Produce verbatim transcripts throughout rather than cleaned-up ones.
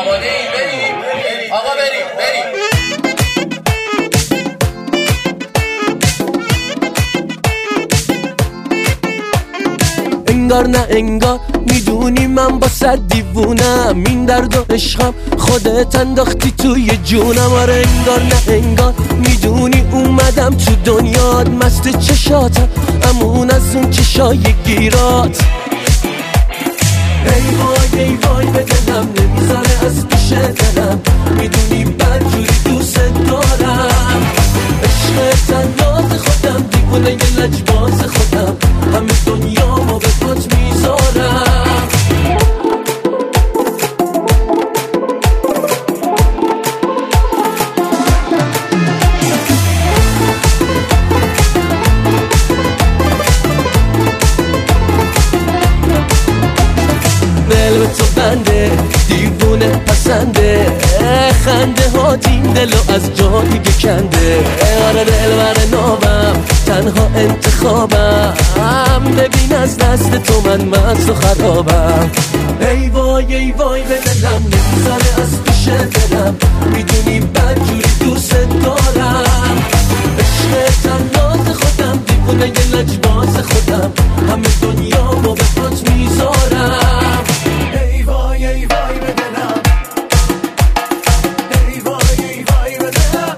آماده ای؟ بریم آقا، بریم بریم. انگار نه انگار میدونی من با صد دیوونم، این درد و عشقم خودت انداختی توی جونم. آره انگار نه انگار میدونی اومدم تو دنیات، مست چشاتم امون از اون چشای گیرات. ای وای ای وای به دلم نمیذاره از پیش دلم، میدونی بدجوری دوست دارم. عشق تنات خودم، دیوونه یه لجباز خودم، همه دنیامو به پات میذارم. دل به تو بنده، دیوونه پسنده، خنده ها این دلو از جا دیگه کنده. آره دل بر نابم، تنها انتخابم، ببین از دست تو من مست و خرابم. ای وای ای وای به دلم نمیذاره از پیش دلم، میدونی بدجوری دوست دارم. عشق تنات خودم، دیوونه یه لجباز خودم، همه دنیامو به پات میذارم. ای وای ای وای به دلم، ای وای ای وای به دلم.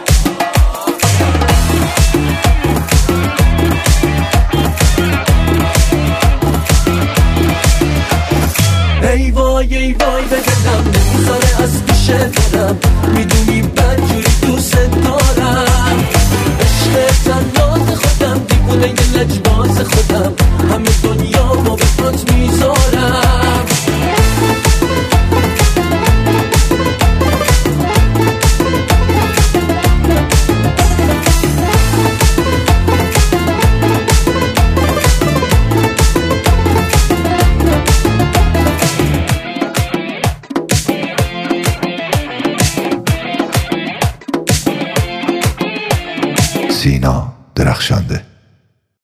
ای وای ای وای به دلم نمیذاره از پیش دلم، میدونی بدجوری دوست دارم. عشق تنات خودم، دیوونه یه لجباز خودم، همه دنیامو به پات میذارم. سینا درخشانده.